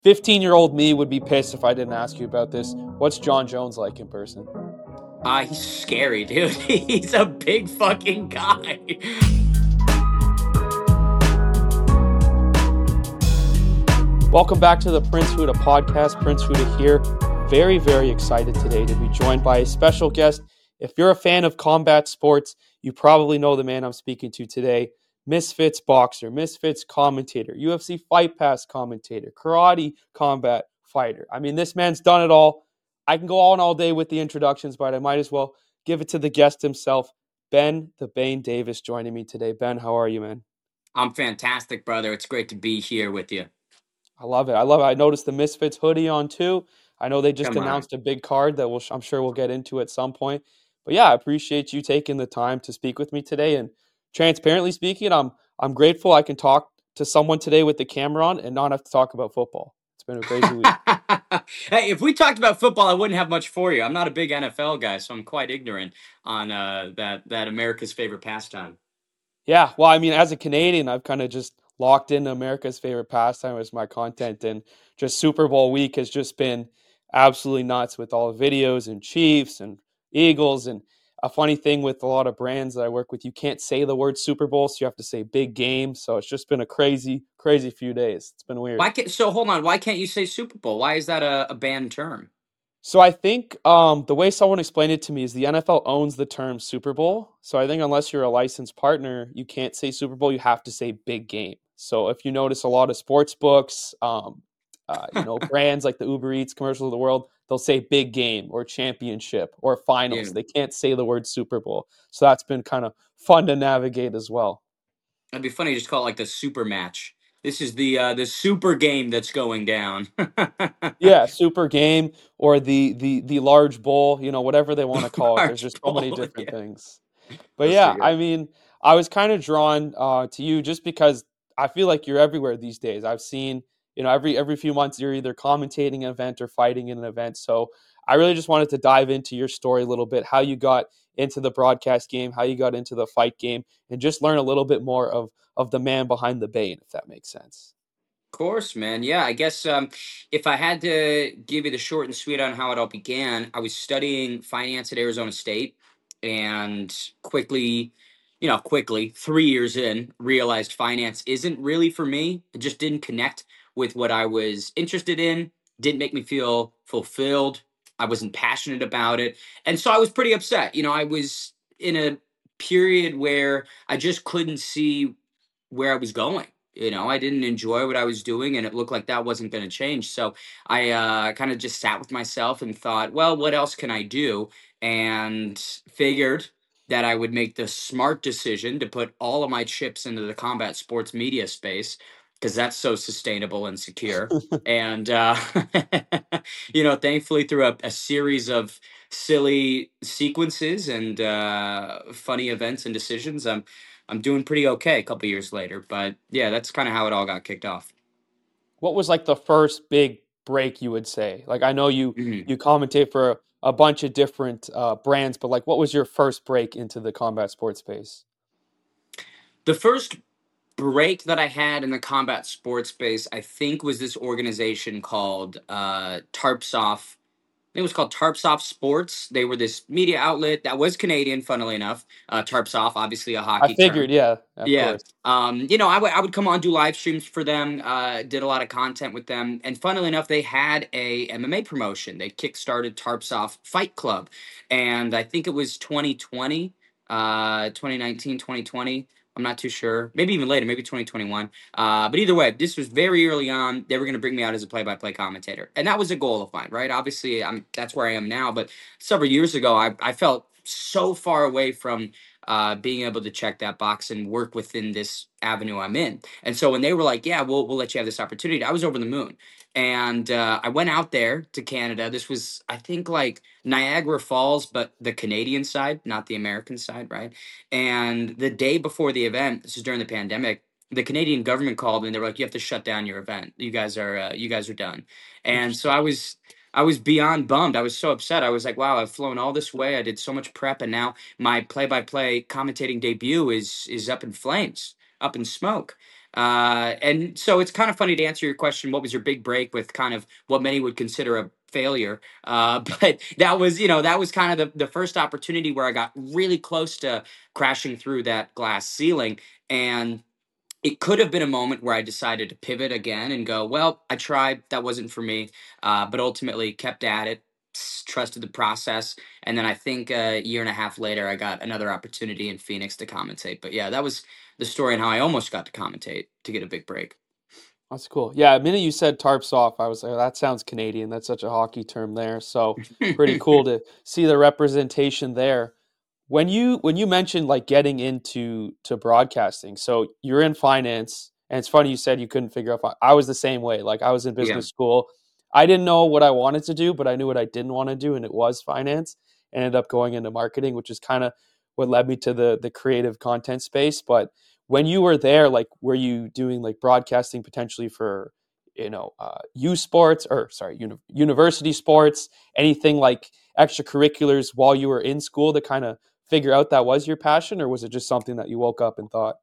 15-year-old me would be pissed if I didn't ask you about this. What's Jon Jones like in person? He's scary, dude. He's a big fucking guy. Welcome back to the Prince Huda podcast. Prince Huda here. Very, very excited today to be joined by a special guest. If you're a fan of combat sports, you probably know the man I'm speaking to today. Misfits boxer, Misfits commentator, UFC Fight Pass commentator, karate combat fighter. I mean, this man's done it all. I can go on all day with the introductions, but I might as well give it to the guest himself, Ben the Bane Davis, joining me today. Ben, how are you, man? I'm fantastic, brother. It's great to be here with you. I love it. I love it. I noticed the Misfits hoodie on too. I know they just Come on. announced a big card that I'm sure we'll get into at some point. But yeah, I appreciate you taking the time to speak with me today. And transparently speaking, I'm grateful I can talk to someone today with the camera on and not have to talk about football. It's been a crazy week. Hey, if we talked about football, I wouldn't have much for you. I'm not a big NFL guy, so I'm quite ignorant on that America's favorite pastime. Yeah, well, I mean, as a Canadian, I've kind of just locked in America's favorite pastime as my content, and just Super Bowl week has just been absolutely nuts with all the videos and Chiefs and Eagles. And a funny thing with a lot of brands that I work with, you can't say the word Super Bowl, so you have to say big game. So it's just been a crazy, crazy few days. It's been weird. So hold on. Why can't you say Super Bowl? Why is that a banned term? So I think the way someone explained it to me is the NFL owns the term Super Bowl. So I think unless you're a licensed partner, you can't say Super Bowl. You have to say big game. So if you notice a lot of sports books, brands like the Uber Eats commercials of the world, they'll say big game or championship or Yeah. finals. They can't say the word Super Bowl. So that's been kind of fun to navigate as well. It'd be funny to just call it like the super match. This is the super game that's going down. Yeah, super game or the large bowl, whatever they want to call it. There's Large just so many ball, different yeah. things. But That's too yeah, I good. mean, I was kind of drawn to you just because I feel like you're everywhere these days. I've seen, every few months you're either commentating an event or fighting in an event. So I really just wanted to dive into your story a little bit, how you got into the broadcast game, how you got into the fight game, and just learn a little bit more of the man behind the Bane, if that makes sense. Course, man. Yeah, I guess if I had to give you the short and sweet on how it all began, I was studying finance at Arizona State, and quickly, 3 years in, realized finance isn't really for me. It just didn't connect with what I was interested in. Didn't make me feel fulfilled. I wasn't passionate about it, and so I was pretty upset. I was in a period where I just couldn't see where I was going. I didn't enjoy what I was doing, and it looked like that wasn't going to change. So I kind of just sat with myself and thought, well, what else can I do? And figured that I would make the smart decision to put all of my chips into the combat sports media space because that's so sustainable and secure. And, thankfully, through a series of silly sequences and funny events and decisions, I'm doing pretty okay a couple years later. But yeah, that's kind of how it all got kicked off. What was like the first big break you would say? Like I know you Mhm. you commentate for a bunch of different brands, but like what was your first break into the combat sports space? The first break that I had in the combat sports space, I think, was this organization called Tarpsoft. I think it was called Tarpsoft Sports. They were this media outlet that was Canadian, funnily enough. Tarpsoft, obviously a I hockey figured, term. yeah, of Yeah. course. I would come on, do live streams for them, did a lot of content with them. And funnily enough, they had a MMA promotion. They kickstarted Tarpsoft Fight Club. And I think it was 2020, 2019, 2020. I'm not too sure. Maybe even later, maybe 2021. But either way, this was very early on. They were going to bring me out as a play-by-play commentator. And that was a goal of mine, right? Obviously, that's where I am now. But several years ago, I felt so far away from being able to check that box and work within this avenue I'm in. And so when they were like, "Yeah, we'll let you have this opportunity," I was over the moon. And I went out there to Canada. This was, I think, like Niagara Falls, but the Canadian side, not the American side, right? And the day before the event, this is during the pandemic, the Canadian government called me and they were like, "You have to shut down your event. You guys are done." And so Interesting. I was beyond bummed. I was so upset. I was like, "Wow, I've flown all this way. I did so much prep, and now my play-by-play commentating debut is up in flames, up in smoke." And so it's kind of funny to answer your question, what was your big break, with kind of what many would consider a failure. But that was, that was kind of the first opportunity where I got really close to crashing through that glass ceiling. And it could have been a moment where I decided to pivot again and go, well, I tried, that wasn't for me, but ultimately kept at it, trusted the process. And then I think a year and a half later, I got another opportunity in Phoenix to commentate. But yeah, that was the story and how I almost got to commentate to get a big break. That's cool. Yeah, the minute you said tarps off, I was like, that sounds Canadian. That's such a hockey term there. So pretty cool to see the representation there. When you mentioned like getting into to broadcasting, so you're in finance, and it's funny you said you couldn't figure out. I was the same way. Like I was in Yeah. business school. I didn't know what I wanted to do, but I knew what I didn't want to do, and it was finance. Ended up going into marketing, which is kind of what led me to the creative content space. But when you were there, like, were you doing like broadcasting potentially for, U sports, or sorry, university sports, anything like extracurriculars while you were in school to kind of figure out that was your passion, or was it just something that you woke up and thought?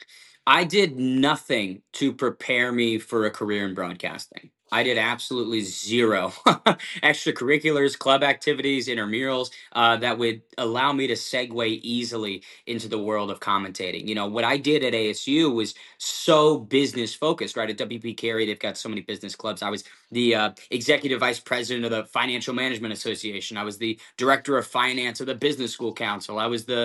I did nothing to prepare me for a career in broadcasting. I did absolutely zero extracurriculars, club activities, intramurals that would allow me to segue easily into the world of commentating. What I did at ASU was so business focused, right? At WP Carey, they've got so many business clubs. I was the executive vice president of the Financial Management Association. I was the director of finance of the Business School Council.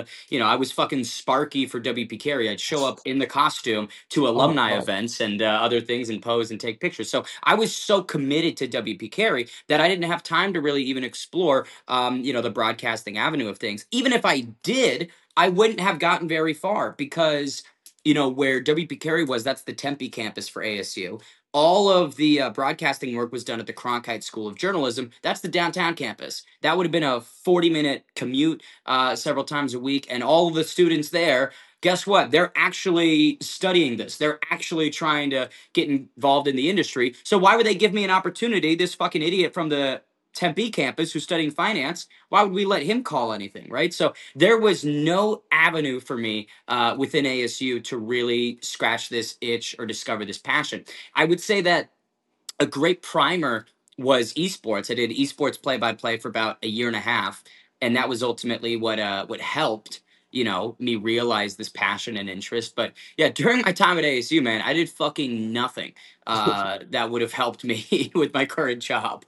I was fucking Sparky for WP Carey. I'd show up in the costume to Oh, alumni wow. events and other things and pose and take pictures. So I was so committed to WP Carey that I didn't have time to really even explore, the broadcasting avenue of things. Even if I did, I wouldn't have gotten very far because, where WP Carey was, that's the Tempe campus for ASU. All of the broadcasting work was done at the Cronkite School of Journalism. That's the downtown campus. That would have been a 40-minute commute several times a week. And all of the students there, guess what? They're actually studying this. They're actually trying to get involved in the industry. So why would they give me an opportunity? This fucking idiot from the Tempe campus who's studying finance, why would we let him call anything, right? So there was no avenue for me within ASU to really scratch this itch or discover this passion. I would say that a great primer was esports. I did esports play by play for about a year and a half, and that was ultimately what helped me realize this passion and interest. But yeah, during my time at ASU, man, I did fucking nothing that would have helped me with my current job.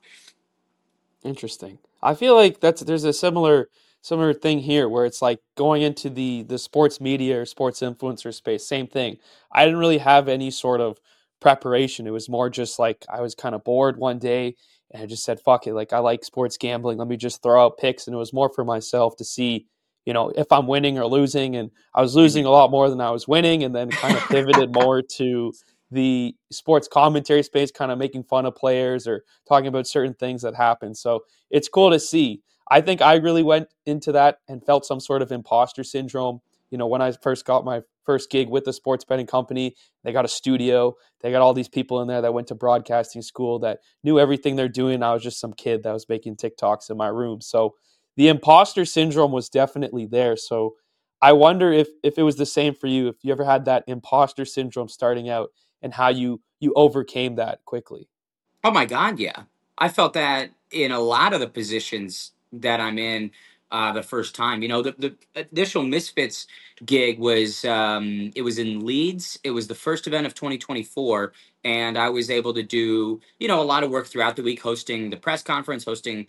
Interesting. I feel like there's a similar thing here where it's like going into the sports media or sports influencer space. Same thing. I didn't really have any sort of preparation. It was more just like I was kind of bored one day and I just said, "Fuck it! Like I like sports gambling. Let me just throw out picks." And it was more for myself to see, if I'm winning or losing. And I was losing a lot more than I was winning, and then kind of pivoted more to the sports commentary space, kind of making fun of players or talking about certain things that happen. So it's cool to see. I think I really went into that and felt some sort of imposter syndrome. When I first got my first gig with the sports betting company, they got a studio. They got all these people in there that went to broadcasting school that knew everything they're doing. I was just some kid that was making TikToks in my room. So the imposter syndrome was definitely there. So I wonder if it was the same for you, if you ever had that imposter syndrome starting out and how you overcame that quickly. Oh my God, yeah. I felt that in a lot of the positions that I'm in the first time. The initial Misfits gig was it was in Leeds. It was the first event of 2024, and I was able to do a lot of work throughout the week, hosting the press conference, hosting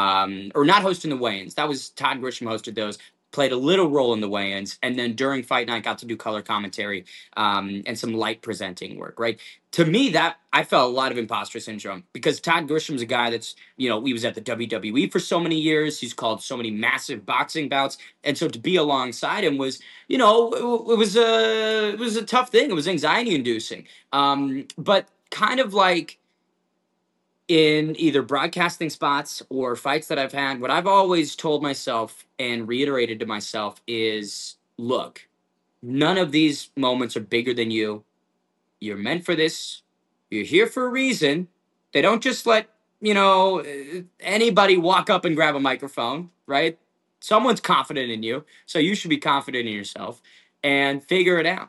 or not hosting the weigh-ins. That was Todd Grisham hosted those. Played a little role in the weigh-ins, and then during fight night, got to do color commentary and some light presenting work. Right, to me, that I felt a lot of imposter syndrome because Todd Grisham's a guy that's, he was at the WWE for so many years. He's called so many massive boxing bouts. And so to be alongside him was, it was a tough thing. It was anxiety inducing. But kind of like in either broadcasting spots or fights that I've had, what I've always told myself and reiterated to myself is, look, none of these moments are bigger than you. You're meant for this. You're here for a reason. They don't just let, anybody walk up and grab a microphone, right? Someone's confident in you. So you should be confident in yourself and figure it out,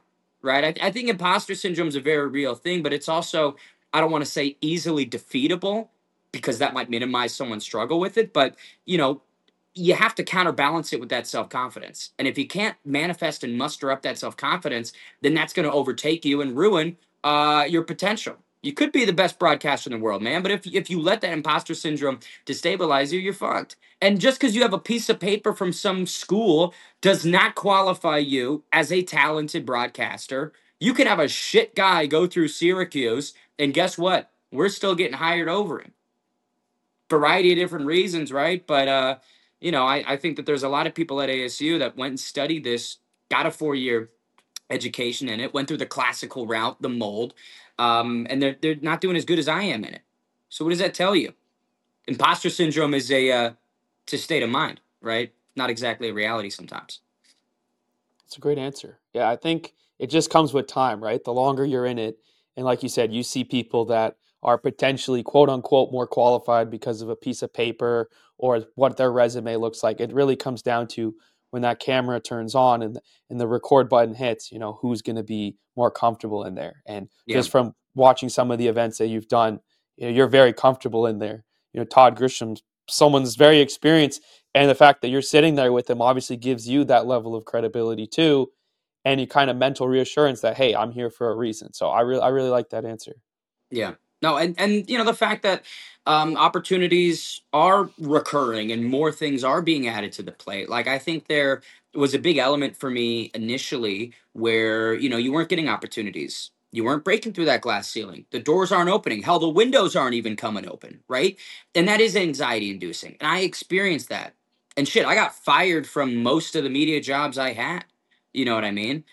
right? I think imposter syndrome is a very real thing, but it's also, I don't want to say easily defeatable because that might minimize someone's struggle with it. But, you know, you have to counterbalance it with that self confidence. And if you can't manifest and muster up that self confidence, then that's going to overtake you and ruin your potential. You could be the best broadcaster in the world, man. But if you let that imposter syndrome destabilize you, you're fucked. And just because you have a piece of paper from some school does not qualify you as a talented broadcaster. You can have a shit guy go through Syracuse, and guess what? We're still getting hired over him. Variety of different reasons, right? But you know, I think that there's a lot of people at ASU that went and studied this, got a 4-year education in it, went through the classical route, the mold, and they're not doing as good as I am in it. So what does that tell you? Imposter syndrome is it's a state of mind, right? Not exactly a reality sometimes. It's a great answer. Yeah, I think it just comes with time, right? The longer you're in it, and like you said, you see people that are potentially quote unquote more qualified because of a piece of paper or what their resume looks like. It really comes down to when that camera turns on and the record button hits, you know, who's going to be more comfortable in there. And Yeah. just from watching some of the events that you've done, you know, you're very comfortable in there. You know, Todd Grisham's someone's very experienced, and the fact that you're sitting there with him obviously gives you that level of credibility too, and you kind of mental reassurance that, hey, I'm here for a reason. So I really like that answer. Yeah. No, and you know the fact that opportunities are recurring and more things are being added to the plate. Like I think there was a big element for me initially where you know you weren't getting opportunities. You weren't breaking through that glass ceiling. The doors aren't opening. Hell, the windows aren't even coming open, right? And that is anxiety inducing. And I experienced that. And shit, I got fired from most of the media jobs I had. You know what I mean?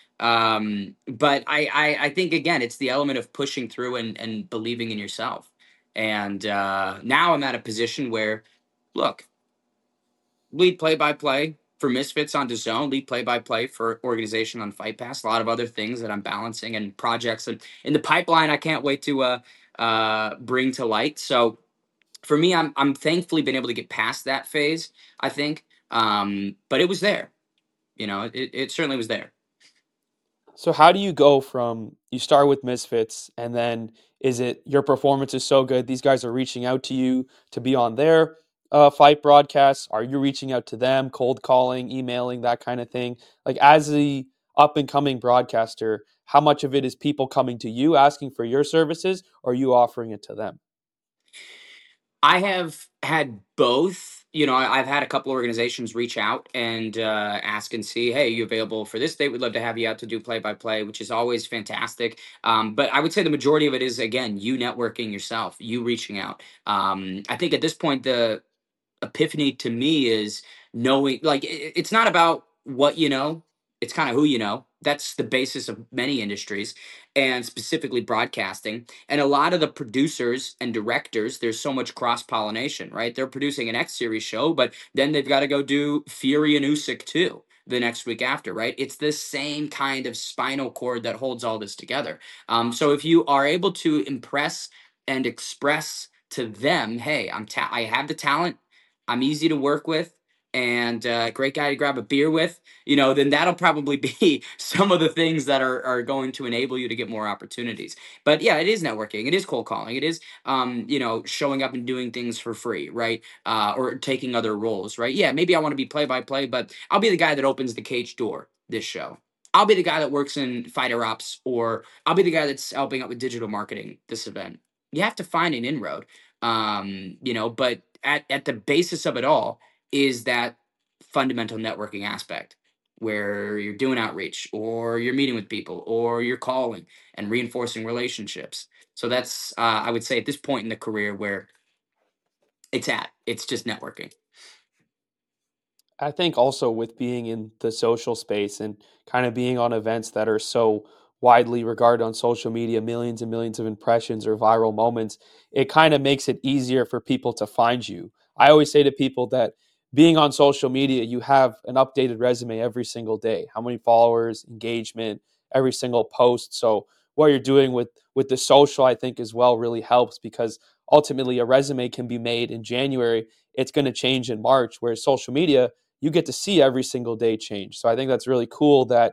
But I think again, it's the element of pushing through and believing in yourself. And now I'm at a position where, look, lead play by play for Misfits on DAZN, lead play by play for organization on Fight Pass. A lot of other things that I'm balancing and projects and in the pipeline. I can't wait to bring to light. So for me, I'm thankfully been able to get past that phase. I think, but it was there. You know, it certainly was there. So how do you go from you start with Misfits and then is it your performance is so good these guys are reaching out to you to be on their fight broadcasts? Are you reaching out to them, cold calling, emailing, that kind of thing? Like as the up and coming broadcaster, how much of it is people coming to you asking for your services or are you offering it to them? I have had both. You know, I've had a couple organizations reach out and ask and see, hey, you available for this date? We'd love to have you out to do play by play, which is always fantastic. But I would say the majority of it is, again, you networking yourself, you reaching out. I think at this point, the epiphany to me is knowing, like, it's not about what you know, it's kind of who you know. That's the basis of many industries and specifically broadcasting. And a lot of the producers and directors, there's so much cross pollination, right? They're producing an X series show, but then they've got to go do Fury and Usyk too the next week after, right? It's the same kind of spinal cord that holds all this together. So if you are able to impress and express to them, hey, I have the talent, I'm easy to work with, and great guy to grab a beer with, you know, then that'll probably be some of the things that are going to enable you to get more opportunities. But yeah, it is networking. It is cold calling. It is, you know, showing up and doing things for free, right? Or taking other roles, right? Yeah, maybe I want to be play by play, but I'll be the guy that opens the cage door this show. I'll be the guy that works in fighter ops, or I'll be the guy that's helping out with digital marketing this event. You have to find an inroad, you know, but at the basis of it all is that fundamental networking aspect where you're doing outreach or you're meeting with people or you're calling and reinforcing relationships. So that's I would say at this point in the career where it's just networking. I think also with being in the social space and kind of being on events that are so widely regarded on social media, millions and millions of impressions or viral moments, it kind of makes it easier for people to find you. I always say to people that being on social media, you have an updated resume every single day. How many followers, engagement, every single post. So what you're doing with the social, I think as well really helps because ultimately a resume can be made in January. It's going to change in March, whereas social media, you get to see every single day change. So I think that's really cool that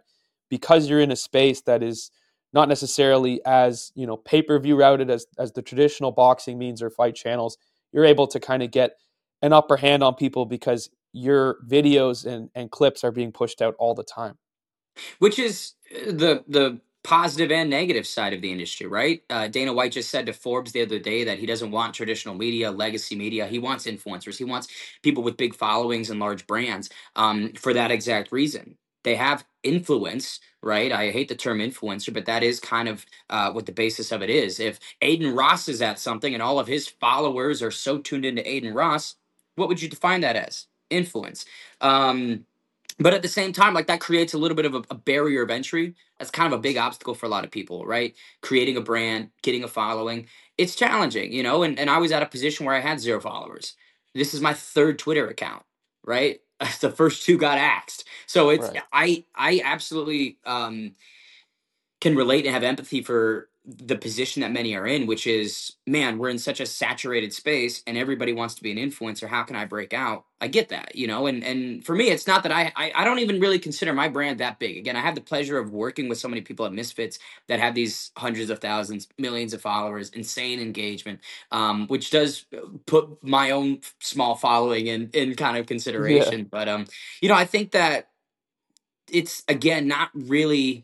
because you're in a space that is not necessarily as, pay-per-view routed as the traditional boxing means or fight channels, you're able to kind of get an upper hand on people because your videos and clips are being pushed out all the time. Which is the positive and negative side of the industry, right? Dana White just said to Forbes the other day that he doesn't want traditional media, legacy media. He wants influencers. He wants people with big followings and large brands, for that exact reason. They have influence, right? I hate the term influencer, but that is kind of what the basis of it is. If Aiden Ross is at something and all of his followers are so tuned into Aiden Ross, what would you define that as? Influence. But at the same time, like, that creates a little bit of a barrier of entry. That's kind of a big obstacle for a lot of people, right? Creating a brand, getting a following. It's challenging, and I was at a position where I had 0 followers. This is my 3rd Twitter account, right? The first 2 got axed. So it's Right. I absolutely can relate and have empathy for the position that many are in, which is, man, we're in such a saturated space and everybody wants to be an influencer. How can I break out? I get that, and for me, it's not that I don't even really consider my brand that big. Again, I have the pleasure of working with so many people at Misfits that have these hundreds of thousands, millions of followers, insane engagement, which does put my own small following in kind of Yeah. consideration. But I think that it's, again, not really,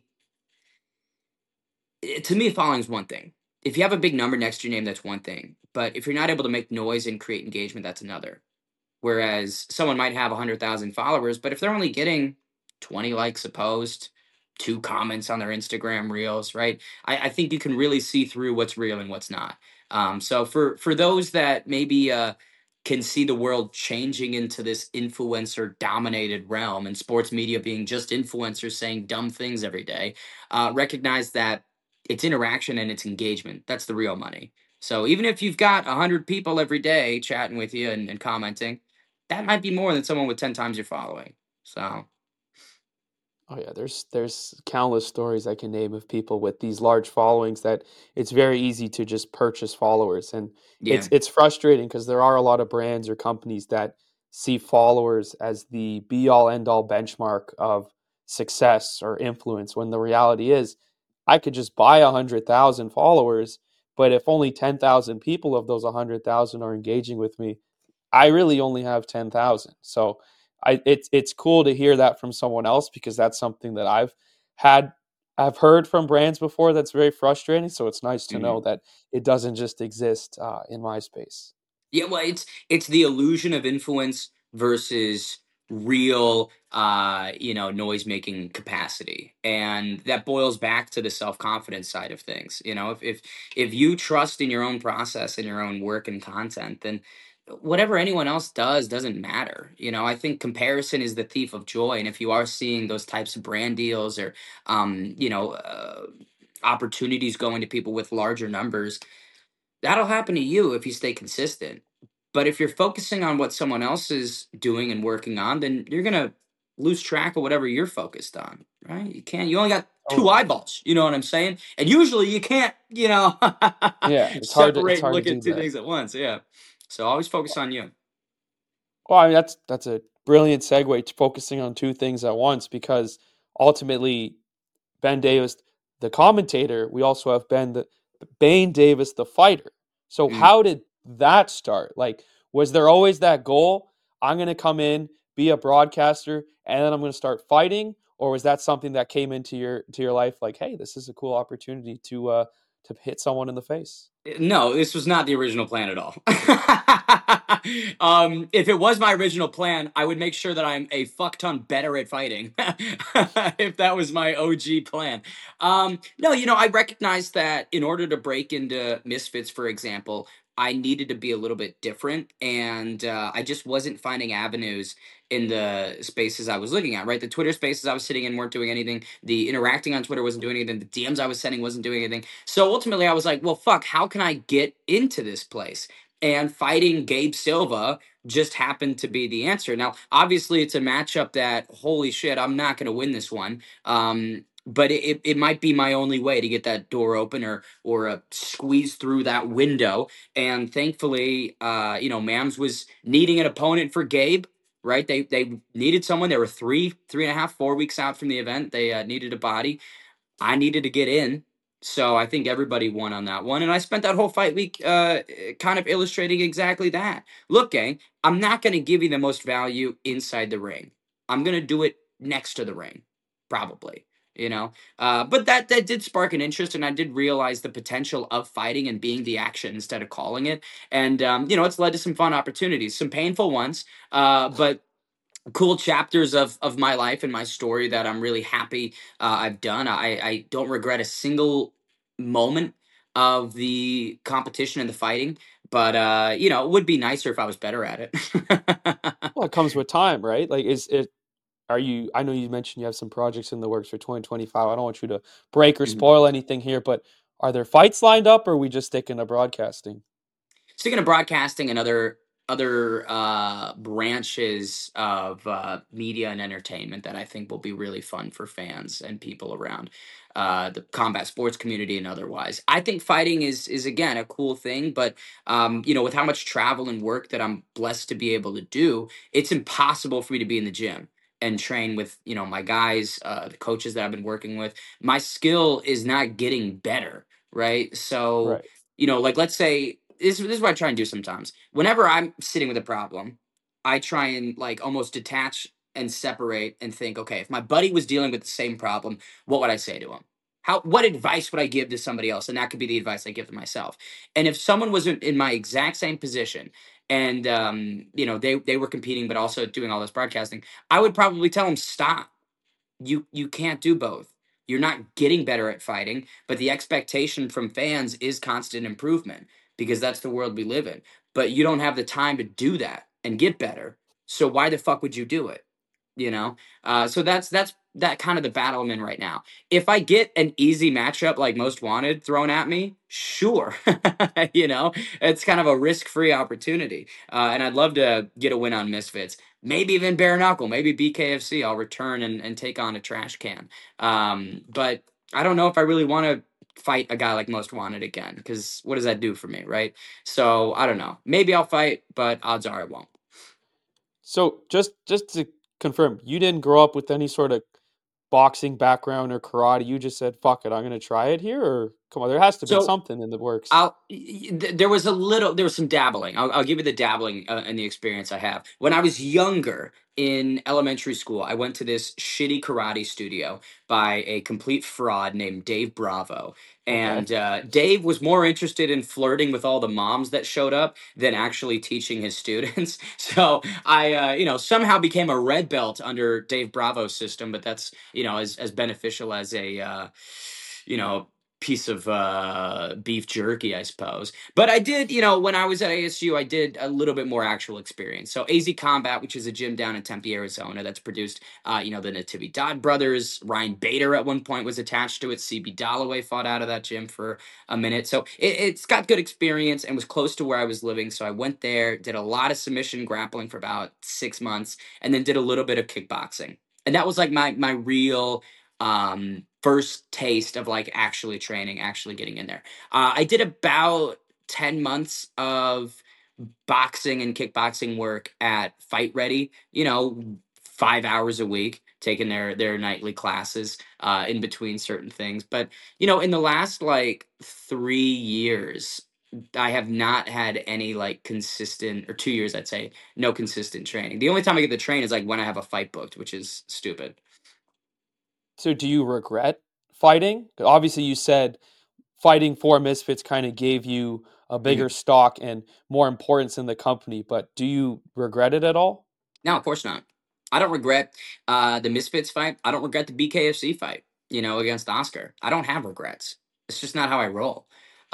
to me, following is one thing. If you have a big number next to your name, that's one thing. But if you're not able to make noise and create engagement, that's another. Whereas someone might have 100,000 followers, but if they're only getting 20 likes a post, 2 comments on their Instagram reels, right? I think you can really see through what's real and what's not. So for those that maybe can see the world changing into this influencer dominated realm and sports media being just influencers saying dumb things every day, recognize that it's interaction and it's engagement. That's the real money. So even if you've got 100 people every day chatting with you and commenting, that might be more than someone with 10 times your following. So, Oh yeah, there's countless stories I can name of people with these large followings that it's very easy to just purchase followers, and yeah. it's frustrating because there are a lot of brands or companies that see followers as the be all end all benchmark of success or influence, when the reality is I could just buy 100,000 followers, but if only 10,000 people of those 100,000 are engaging with me, I really only have 10,000. So it's cool to hear that from someone else, because that's something that had I've heard from brands before that's very frustrating. So it's nice to know Mhm. that it doesn't just exist in my space. Yeah, well, it's the illusion of influence versus real, noise making capacity, and that boils back to the self confidence side of things. If you trust in your own process and your own work and content, then whatever anyone else does doesn't matter. I think comparison is the thief of joy, and if you are seeing those types of brand deals or, opportunities going to people with larger numbers, that'll happen to you if you stay consistent. But if you're focusing on what someone else is doing and working on, then you're gonna lose track of whatever you're focused on, right? You only got 2 Totally. eyeballs, you know what I'm saying? And usually you can't, Yeah, it's separate and hard to look do at 2 that. things at once. Yeah. So always focus on you. Well, I mean, that's a brilliant segue to focusing on 2 things at once, because ultimately Ben Davis, the commentator, we also have Bane Davis, the fighter. So Mm. how did that start? Like, was there always that goal? I'm going to come in, be a broadcaster, and then I'm going to start fighting, or was that something that came into your life? Like, hey, this is a cool opportunity to hit someone in the face. No, this was not the original plan at all. If it was my original plan, I would make sure that I'm a fuck ton better at fighting. If that was my OG plan. No, I recognized that in order to break into Misfits, for example, I needed to be a little bit different, and I just wasn't finding avenues in the spaces I was looking at. Right, the Twitter spaces I was sitting in weren't doing anything. The interacting on Twitter wasn't doing anything. The DMs I was sending wasn't doing anything. So ultimately, I was like, well, fuck, how can I get into this place? And fighting Gabe Silva just happened to be the answer. Now, obviously, it's a matchup that, holy shit, I'm not going to win this one. But it might be my only way to get that door open or squeeze through that window. And thankfully, Mams was needing an opponent for Gabe, right? They needed someone. They were 3.5, 4 weeks out from the event. They needed a body. I needed to get in. So I think everybody won on that one. And I spent that whole fight week kind of illustrating exactly that. Look, gang, I'm not going to give you the most value inside the ring. I'm going to do it next to the ring, probably. You know, but that did spark an interest, and I did realize the potential of fighting and being the action instead of calling it. And it's led to some fun opportunities, some painful ones, but cool chapters of my life and my story that I'm really happy I've done. I don't regret a single moment of the competition and the fighting, but it would be nicer if I was better at it. Well, it comes with time, right? Like, is it? Are you? I know you mentioned you have some projects in the works for 2025. I don't want you to break or Mhm. spoil anything here, but are there fights lined up, or are we just sticking to broadcasting? Speaking of broadcasting and other branches of media and entertainment that I think will be really fun for fans and people around the combat sports community and otherwise. I think fighting is again a cool thing, but with how much travel and work that I'm blessed to be able to do, it's impossible for me to be in the gym and train with my guys, the coaches that I've been working with. My skill is not getting better, right? So Right. like let's say this is what I try and do sometimes. Whenever I'm sitting with a problem, I try and like almost detach and separate and think, okay, if my buddy was dealing with the same problem, what would I say to him? What advice would I give to somebody else? And that could be the advice I give to myself. And if someone was in my exact same position and they were competing but also doing all this broadcasting, I would probably tell them stop. You can't do both. You're not getting better at fighting, but the expectation from fans is constant improvement because that's the world we live in. But you don't have the time to do that and get better. So why the fuck would you do it? So that's that kind of the battle I'm in right now. If I get an easy matchup like Most Wanted thrown at me, sure. It's kind of a risk-free opportunity, and I'd love to get a win on Misfits, maybe even bare knuckle, maybe BKFC. I'll return and take on a trash can. But I don't know if I really want to fight a guy like Most Wanted again, because what does that do for me, right? So I don't know. Maybe I'll fight, but odds are I won't. So just to confirm, you didn't grow up with any sort of boxing background or karate. You just said, "Fuck it, I'm gonna try it here." Or come on, there has to have been So something in the works. there was some dabbling. I'll give you the dabbling and the experience I have. When I was younger in elementary school, I went to this shitty karate studio by a complete fraud named Dave Bravo. Okay. And Dave was more interested in flirting with all the moms that showed up than actually teaching his students. So I, somehow became a red belt under Dave Bravo's system, but that's, as beneficial as a, you know, piece of beef jerky, I suppose. But I did, when I was at ASU, I did a little bit more actual experience. So AZ Combat, which is a gym down in Tempe, Arizona, that's produced, the Nativi Dodd brothers. Ryan Bader at one point was attached to it. CB Dalloway fought out of that gym for a minute. So it's got good experience and was close to where I was living. So I went there, did a lot of submission grappling for about 6 months, and then did a little bit of kickboxing. And that was like my real first taste of like actually training, actually getting in there. I did about 10 months of boxing and kickboxing work at Fight Ready, 5 hours a week, taking their nightly classes in between certain things. But, in the last like 3 years, I have not had any like consistent, or 2 years, I'd say, no consistent training. The only time I get to train is like when I have a fight booked, which is stupid. So do you regret fighting? Obviously, you said fighting for Misfits kind of gave you a bigger Mhm. stock and more importance in the company, but do you regret it at all? No, of course not. I don't regret the Misfits fight. I don't regret the BKFC fight, against Oscar. I don't have regrets. It's just not how I roll.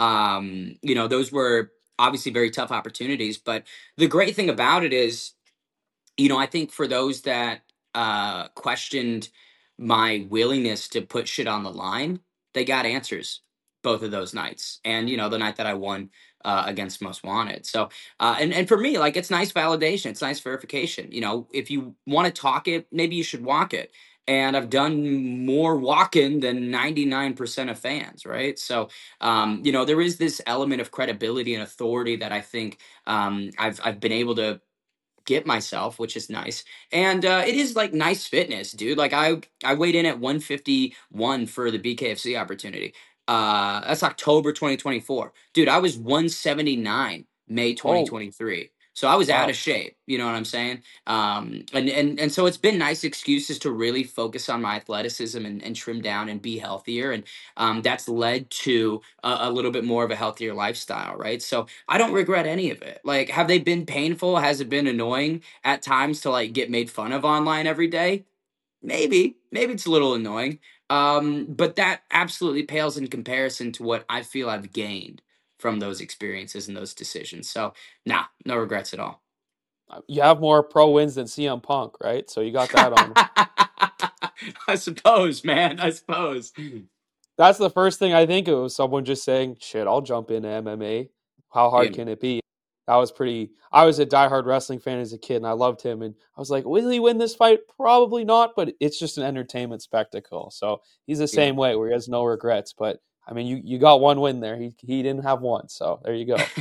Those were obviously very tough opportunities, but the great thing about it is, I think for those that questioned my willingness to put shit on the line, they got answers both of those nights. And, the night that I won against Most Wanted. So, and for me, like, it's nice validation. It's nice verification. If you want to talk it, maybe you should walk it. And I've done more walking than 99% of fans, right? So, there is this element of credibility and authority that I think I've been able to get myself, which is nice. And it is like nice fitness, dude. Like I weighed in at 151 for the BKFC opportunity. That's October 2024. Dude, I was 179 May Oh, 2023. So I was out wow. of shape, you know what I'm saying? And so it's been nice excuses to really focus on my athleticism and trim down and be healthier. And that's led to a little bit more of a healthier lifestyle, right? So I don't regret any of it. Like, have they been painful? Has it been annoying at times to like get made fun of online every day? Maybe it's a little annoying. But that absolutely pales in comparison to what I feel I've gained from those experiences and those decisions. So, nah, no regrets at all. You have more pro wins than CM Punk, right? So you got that on. I suppose, man. I suppose. That's the first thing I think of, someone just saying, "Shit, I'll jump into MMA. How Yeah. hard can it be?" That was pretty. I was a diehard wrestling fan as a kid, and I loved him. And I was like, "Will he win this fight? Probably not, but it's just an entertainment spectacle." So he's the Yeah. same way, where he has no regrets. But I mean, you got one win there. He didn't have one, so there you go.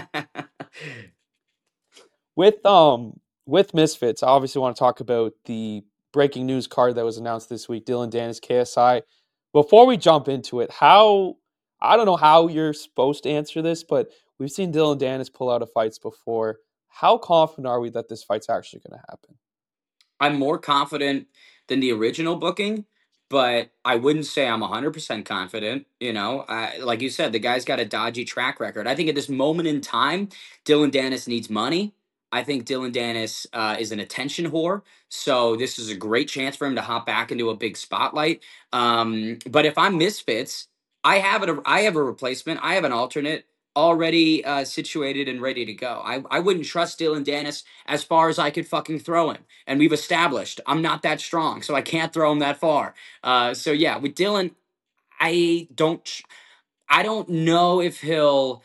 With with Misfits, I obviously want to talk about the breaking news card that was announced this week. Dylan Dennis, KSI. Before we jump into it, how I don't know how you're supposed to answer this, but we've seen Dylan Dennis pull out of fights before. How confident are we that this fight's actually going to happen? I'm more confident than the original booking, but I wouldn't say I'm 100% confident. You know, like you said, the guy's got a dodgy track record. I think at this moment in time, Dylan Dennis needs money. I think Dylan Dennis is an attention whore. So this is a great chance for him to hop back into a big spotlight. But if I'm Misfits, I have a replacement. I have an alternate already situated and ready to go. I wouldn't trust Dylan Dennis as far as I could fucking throw him, and we've established I'm not that strong, so I can't throw him that far. So yeah, with Dylan, I don't, I don't know if he'll.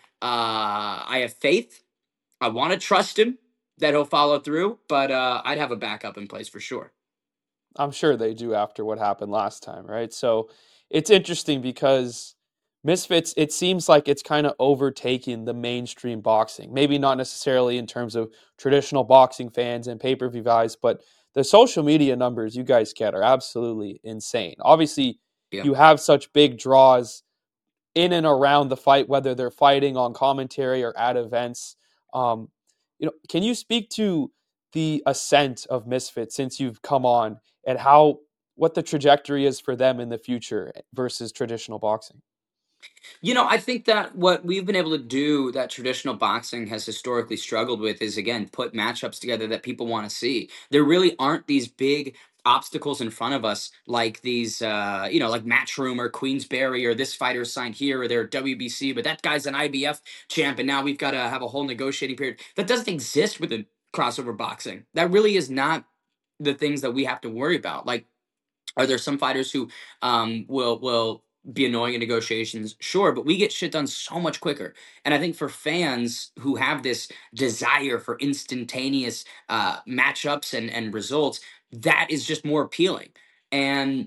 I have faith. I want to trust him that he'll follow through, but I'd have a backup in place for sure. I'm sure they do after what happened last time, right? So it's interesting because Misfits, it seems like it's kind of overtaking the mainstream boxing. Maybe not necessarily in terms of traditional boxing fans and pay per view guys, but the social media numbers you guys get are absolutely insane. Obviously, Yeah. you have such big draws in and around the fight, whether they're fighting on commentary or at events. Um, can you speak to the ascent of Misfits since you've come on, and how what the trajectory is for them in the future versus traditional boxing? You know, I think that what we've been able to do that traditional boxing has historically struggled with is, again, put matchups together that people want to see. There really aren't these big obstacles in front of us like these, like Matchroom or Queensberry, or this fighter signed here, or they're WBC, but that guy's an IBF champ, and now we've got to have a whole negotiating period. That doesn't exist within crossover boxing. That really is not the things that we have to worry about. Like, are there some fighters who will be annoying in negotiations? Sure, but we get shit done so much quicker. And I think for fans who have this desire for instantaneous matchups and results, that is just more appealing. And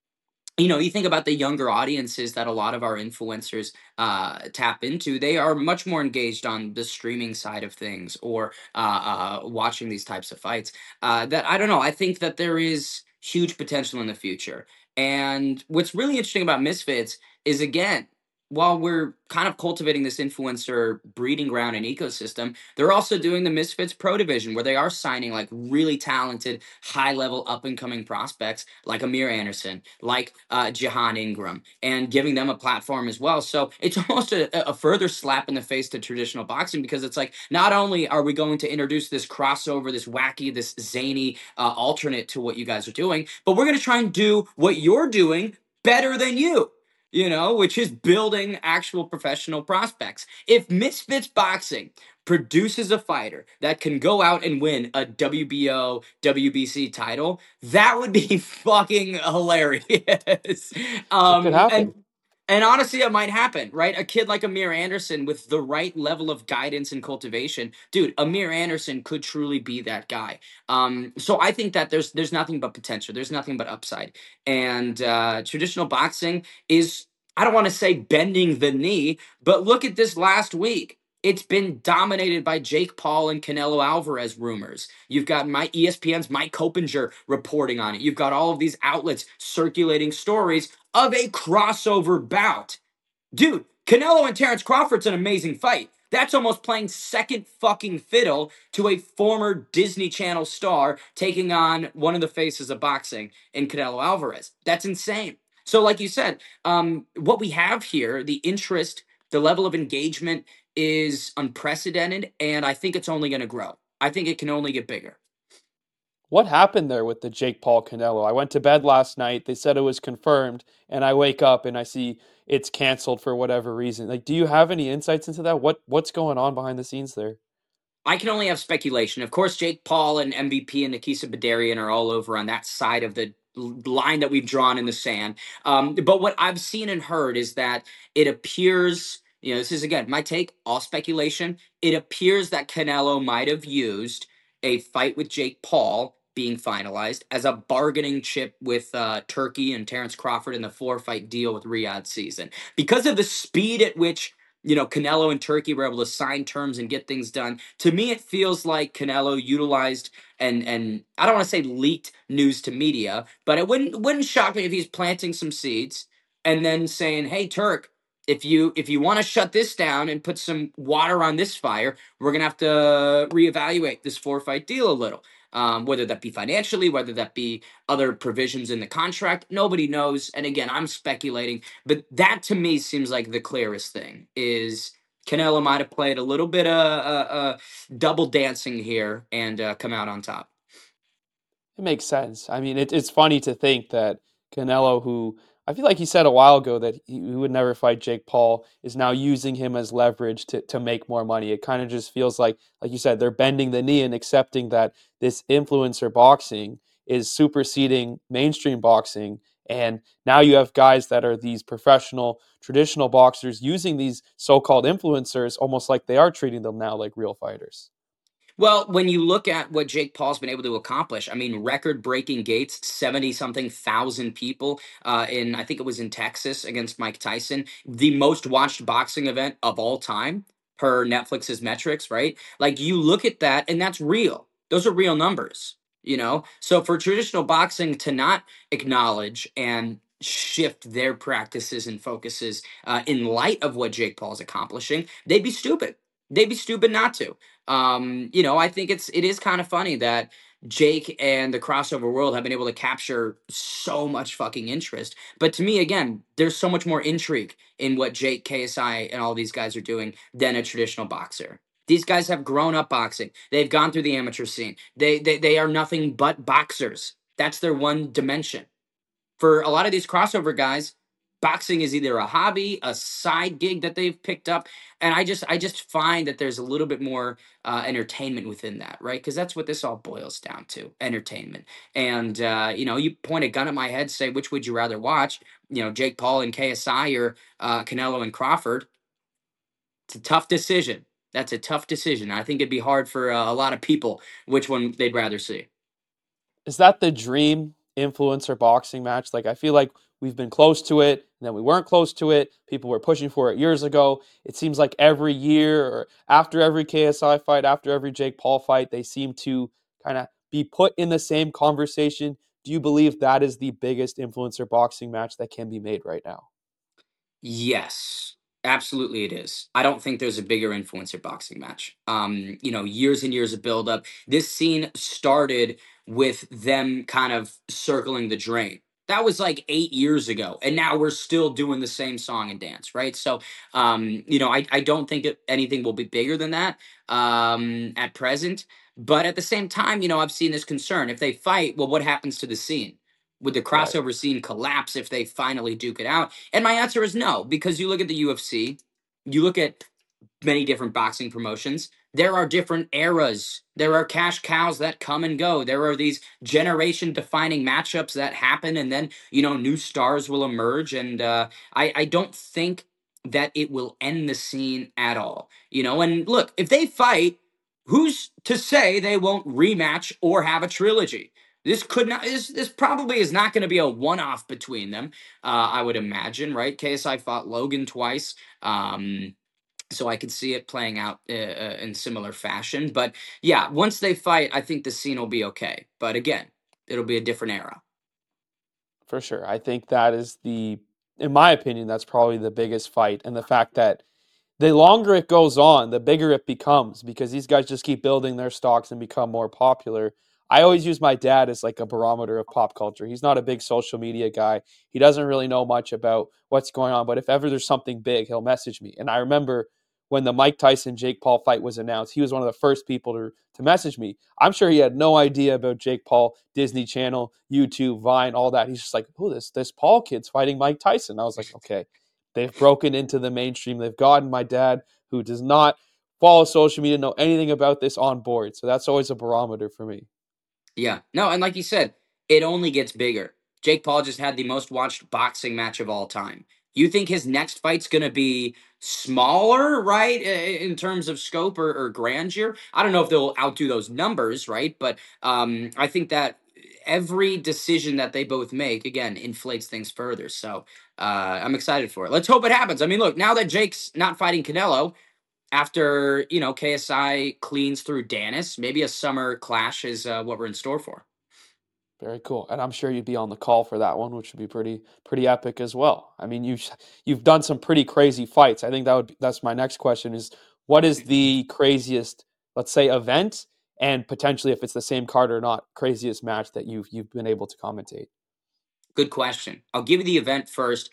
you think about the younger audiences that a lot of our influencers tap into. They are much more engaged on the streaming side of things, or watching these types of fights. That I don't know. I think that there is huge potential in the future. And what's really interesting about Misfits is, again, while we're kind of cultivating this influencer breeding ground and ecosystem, they're also doing the Misfits Pro Division, where they are signing like really talented, high level, up and coming prospects like Amir Anderson, like Jahan Ingram, and giving them a platform as well. So it's almost a further slap in the face to traditional boxing, because it's like, not only are we going to introduce this crossover, this wacky, this zany alternate to what you guys are doing, but we're going to try and do what you're doing better than you. Which is building actual professional prospects. If Misfits Boxing produces a fighter that can go out and win a WBO, WBC title, that would be fucking hilarious. It could Um, happen. and and honestly, it might happen, right? A kid like Amir Anderson with the right level of guidance and cultivation, dude. Amir Anderson could truly be that guy. So I think that there's nothing but potential. There's nothing but upside. And traditional boxing is, I don't want to say bending the knee, but look at this last week. it's been dominated by Jake Paul and Canelo Alvarez rumors. You've got my ESPN's Mike Coppinger reporting on it. You've got all of these outlets circulating stories of a crossover bout. Dude, Canelo and Terrence Crawford's an amazing fight. That's almost playing second fucking fiddle to a former Disney Channel star taking on one of the faces of boxing in Canelo Alvarez. That's insane. So, like you said, what we have here, the interest, the level of engagement is unprecedented, and I think it's only going to grow. I think it can only get bigger. What happened there with the Jake Paul Canelo? I went to bed last night. They said it was confirmed, and I wake up and I see it's canceled for whatever reason. Like, do you have any insights into that? What's going on behind the scenes there? I can only have speculation. Of course, Jake Paul and MVP and Nikisa Badarian are all over on that side of the line that we've drawn in the sand. But what I've seen and heard is that it appears, this is again my take, all speculation. It appears that Canelo might have used a fight with Jake Paul being finalized as a bargaining chip with Turkey and Terrence Crawford in the 4-fight deal with Riyadh Season. Because of the speed at which Canelo and Turkey were able to sign terms and get things done. To me, it feels like Canelo utilized and I don't want to say leaked news to media, but it wouldn't shock me if he's planting some seeds and then saying, "Hey, Turk, if you want to shut this down and put some water on this fire, we're gonna have to reevaluate this 4-fight deal a little." Whether that be financially, whether that be other provisions in the contract, nobody knows. And again, I'm speculating, but that to me seems like the clearest thing is Canelo might have played a little bit of double dancing here and come out on top. It makes sense. I mean, it's funny to think that Canelo, who I feel like he said a while ago that he would never fight Jake Paul, is now using him as leverage to make more money. It kind of just feels like you said, they're bending the knee and accepting that this influencer boxing is superseding mainstream boxing. And now you have guys that are these professional, traditional boxers using these so-called influencers almost like they are treating them now like real fighters. Well, when you look at what Jake Paul's been able to accomplish, I mean, record-breaking gates, 70 something thousand people in, I think it was in Texas against Mike Tyson, the most watched boxing event of all time per Netflix's metrics, right? Like you look at that and that's real. Those are real numbers. So for traditional boxing to not acknowledge and shift their practices and focuses in light of what Jake Paul's accomplishing, they'd be stupid. They'd be stupid not to. I think it is kind of funny that Jake and the crossover world have been able to capture so much fucking interest. But to me, again, there's so much more intrigue in what Jake, KSI, and all these guys are doing than a traditional boxer. These guys have grown up boxing. They've gone through the amateur scene. They are nothing but boxers. That's their one dimension. For a lot of these crossover guys, boxing is either a hobby, a side gig that they've picked up, and I just find that there's a little bit more entertainment within that, right? Because that's what this all boils down to: entertainment. And you point a gun at my head, say which would you rather watch? Jake Paul and KSI or Canelo and Crawford. It's a tough decision. That's a tough decision. I think it'd be hard for a lot of people which one they'd rather see. Is that the dream influencer boxing match? Like, I feel like we've been close to it, and then we weren't close to it. People were pushing for it years ago. It seems like every year or after every KSI fight, after every Jake Paul fight, they seem to kind of be put in the same conversation. Do you believe that is the biggest influencer boxing match that can be made right now? Yes, absolutely it is. I don't think there's a bigger influencer boxing match. Years and years of buildup. This scene started with them kind of circling the drain. That was like 8 years ago, and now we're still doing the same song and dance, right? So, I don't think anything will be bigger than that at present. But at the same time, I've seen this concern. If they fight, well, what happens to the scene? Would the Right. crossover scene collapse if they finally duke it out? And my answer is no, because you look at the UFC, you look at many different boxing promotions. There are different eras. There are cash cows that come and go. There are these generation defining matchups that happen, and then, new stars will emerge. And I don't think that it will end the scene at all. And look, if they fight, who's to say they won't rematch or have a trilogy? This could not. This probably is not going to be a one-off between them. I would imagine, right? KSI fought Logan twice. So I could see it playing out in similar fashion. But yeah, once they fight, I think the scene will be okay. But again, it'll be a different era. For sure. I think that is in my opinion, that's probably the biggest fight. And the fact that the longer it goes on, the bigger it becomes because these guys just keep building their stocks and become more popular. I always use my dad as like a barometer of pop culture. He's not a big social media guy. He doesn't really know much about what's going on, but if ever there's something big, he'll message me. And I remember when the Mike Tyson Jake Paul fight was announced, he was one of the first people to message me. I'm sure he had no idea about Jake Paul, Disney Channel, YouTube, Vine, all that. He's just like, "Oh, this Paul kid's fighting Mike Tyson." I was like, "Okay." They've broken into the mainstream. They've gotten my dad, who does not follow social media, know anything about this, on board. So that's always a barometer for me. Yeah. No, and like you said, it only gets bigger. Jake Paul just had the most watched boxing match of all time. You think his next fight's going to be smaller, right, in terms of scope or grandeur? I don't know if they'll outdo those numbers, right? But I think that every decision that they both make, again, inflates things further. So I'm excited for it. Let's hope it happens. I mean, look, now that Jake's not fighting Canelo, after KSI cleans through Danis, maybe a summer clash is what we're in store for. Very cool, and I'm sure you'd be on the call for that one, which would be pretty epic as well. I mean, you've done some pretty crazy fights. I think that's my next question: is what is the craziest, let's say, event, and potentially if it's the same card or not, craziest match that you've been able to commentate? Good question. I'll give you the event first.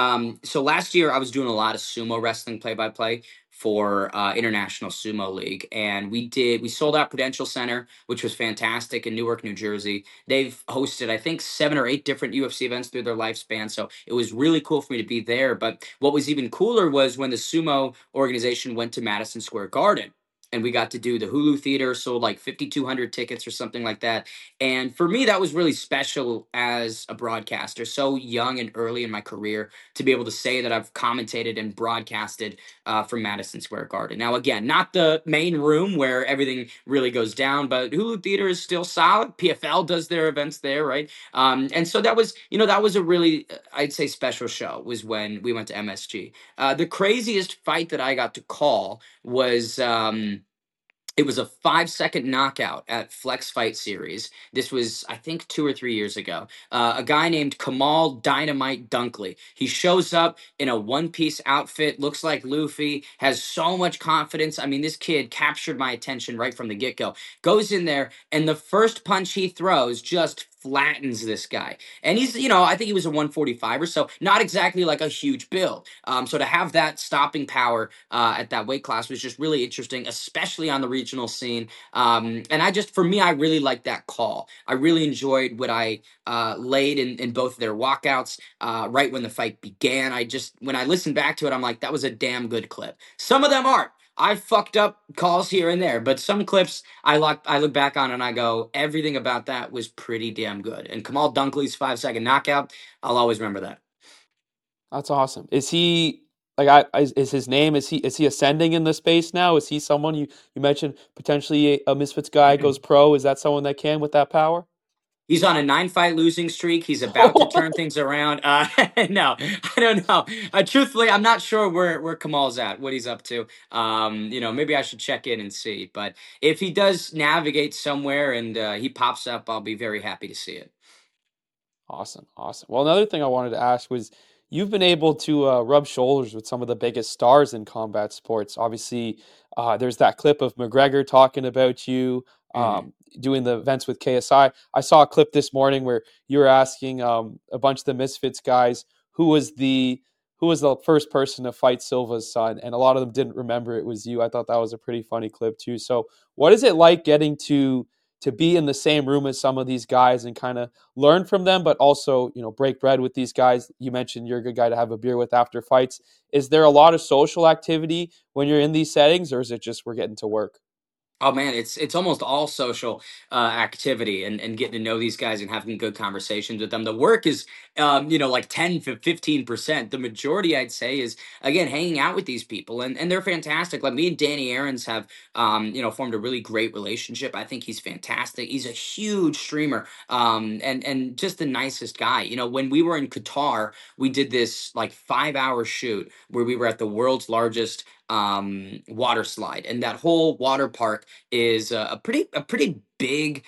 So last year I was doing a lot of sumo wrestling play by play for International Sumo League, and we sold out Prudential Center, which was fantastic in Newark, New Jersey. They've hosted I think 7 or 8 different UFC events through their lifespan, so it was really cool for me to be there. But what was even cooler was when the sumo organization went to Madison Square Garden. And we got to do the Hulu Theater, sold like 5,200 tickets or something like that. And for me, that was really special as a broadcaster, so young and early in my career, to be able to say that I've commentated and broadcasted from Madison Square Garden. Now, again, not the main room where everything really goes down, but Hulu Theater is still solid. PFL does their events there, right? And so that was a really, I'd say, special show was when we went to MSG. The craziest fight that I got to call was. It was a 5-second knockout at Flex Fight Series. This was, I think, 2 or 3 years ago. A guy named Kamal Dynamite Dunkley. He shows up in a one-piece outfit, looks like Luffy, has so much confidence. I mean, this kid captured my attention right from the get-go. Goes in there, and the first punch he throws just flattens this guy. And he's, I think he was a 145 or so, not exactly like a huge build. So to have that stopping power at that weight class was just really interesting, especially on the regional scene. And for me, I really liked that call. I really enjoyed what I laid in both of their walkouts right when the fight began. When I listened back to it, I'm like, that was a damn good clip. Some of them aren't. I fucked up calls here and there, but some clips I look back on and I go, everything about that was pretty damn good. And Kamal Dunkley's 5-second knockout, I'll always remember that. That's awesome. Is he like is his name is he ascending in the space now? Is he someone you mentioned potentially a Misfits guy goes pro? Is that someone that can with that power? He's on a 9-fight losing streak. He's about to turn things around. No, I don't know. Truthfully, I'm not sure where Kamal's at, what he's up to. Maybe I should check in and see. But if he does navigate somewhere and he pops up, I'll be very happy to see it. Awesome, awesome. Well, another thing I wanted to ask was you've been able to rub shoulders with some of the biggest stars in combat sports. Obviously, there's that clip of McGregor talking about you Mhm. doing the events with KSI. I saw a clip this morning where you were asking a bunch of the Misfits guys who was the first person to fight Silva's son, and a lot of them didn't remember it was you. I thought that was a pretty funny clip too. So, what is it like getting to be in the same room as some of these guys and kind of learn from them, but also, break bread with these guys? You mentioned you're a good guy to have a beer with after fights. Is there a lot of social activity when you're in these settings, or is it just we're getting to work? Oh man, it's almost all social activity and getting to know these guys and having good conversations with them. The work is, like 10 to 15%. The majority, I'd say, is again hanging out with these people, and they're fantastic. Like me and Danny Aaron's have, formed a really great relationship. I think he's fantastic. He's a huge streamer, and just the nicest guy. When we were in Qatar, we did this like 5-hour shoot where we were at the world's largest water slide, and that whole water park is a pretty big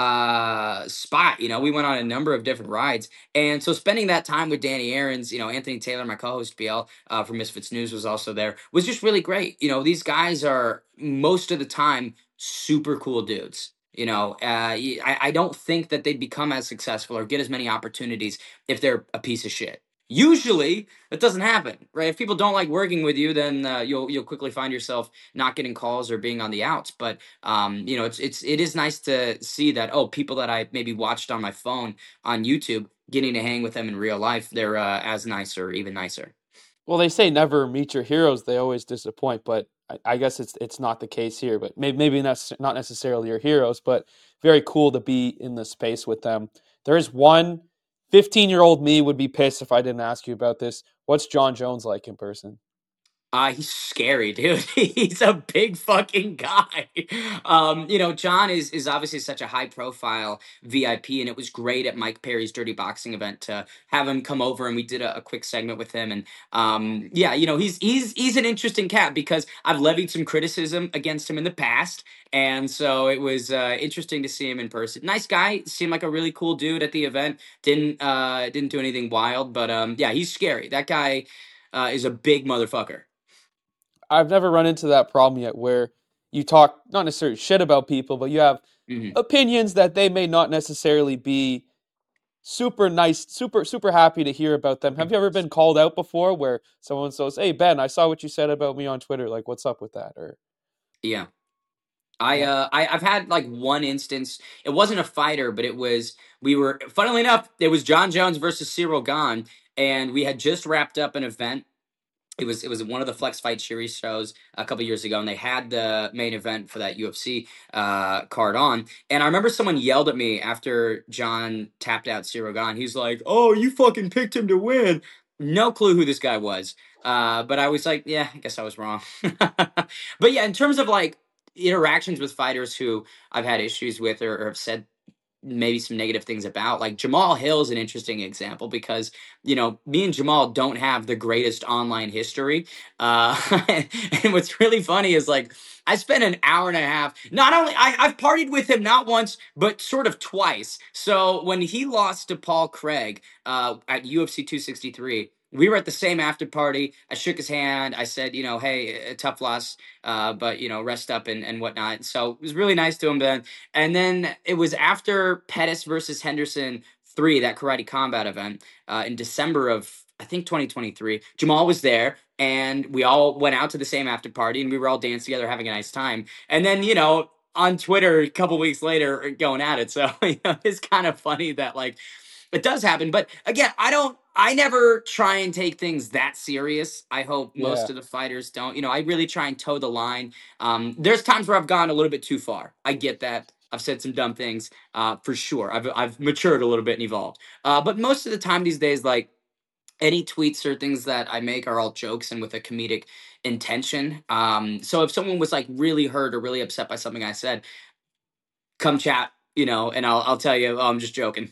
spot. We went on a number of different rides, and so spending that time with Danny Aaron's, Anthony Taylor, my co-host BL from Misfits News was also there, was just really great. These guys are most of the time super cool dudes. I don't think that they'd become as successful or get as many opportunities if they're a piece of shit. Usually, that doesn't happen, right? If people don't like working with you, then you'll quickly find yourself not getting calls or being on the outs. But it is nice to see that, oh, people that I maybe watched on my phone on YouTube, getting to hang with them in real life, they're as nice or even nicer. Well, they say never meet your heroes; they always disappoint. But I guess it's not the case here. But maybe not necessarily your heroes, but very cool to be in the space with them. There is one 15-year-old me would be pissed if I didn't ask you about this. What's John Jones like in person? He's scary, dude. He's a big fucking guy. John is obviously such a high profile VIP, and it was great at Mike Perry's Dirty Boxing event to have him come over, and we did a quick segment with him. And yeah, he's an interesting cat because I've levied some criticism against him in the past, and so it was interesting to see him in person. Nice guy, seemed like a really cool dude at the event. Didn't do anything wild, but yeah, he's scary. That guy is a big motherfucker. I've never run into that problem yet where you talk not necessarily shit about people, but you have Mhm. opinions that they may not necessarily be super nice, super happy to hear about them. Have you ever been called out before where someone says, "Hey Ben, I saw what you said about me on Twitter. Like, what's up with that?" Or Yeah. yeah, I've had like one instance. It wasn't a fighter, but we were, funnily enough, it was John Jones versus Cyril Gahn, and we had just wrapped up an event. It was one of the Flex Fight Series shows a couple years ago, and they had the main event for that UFC card on. And I remember someone yelled at me after John tapped out Cyril Gahn. He's like, "Oh, you fucking picked him to win." No clue who this guy was, but I was like, "Yeah, I guess I was wrong." But yeah, in terms of like interactions with fighters who I've had issues with or have said maybe some negative things about. Like Jamal Hill is an interesting example because me and Jamal don't have the greatest online history. And what's really funny is like I spent an hour and a half. Not only I've partied with him not once but sort of twice. So when he lost to Paul Craig at UFC 263. We were at the same after party. I shook his hand. I said, hey, a tough loss, but rest up and whatnot. So it was really nice to him then. And then it was after Pettis versus Henderson 3, that Karate Combat event in December of, I think, 2023. Jamal was there, and we all went out to the same after party, and we were all dancing together, having a nice time. And then, on Twitter a couple weeks later, going at it. So it's kind of funny that like it does happen. But again, I never try and take things that serious. I hope yeah. most of the fighters don't. I really try and toe the line. There's times where I've gone a little bit too far. I get that. I've said some dumb things, for sure. I've matured a little bit and evolved. But most of the time these days, like any tweets or things that I make are all jokes and with a comedic intention. So if someone was like really hurt or really upset by something I said, come chat, and I'll tell you, oh, I'm just joking.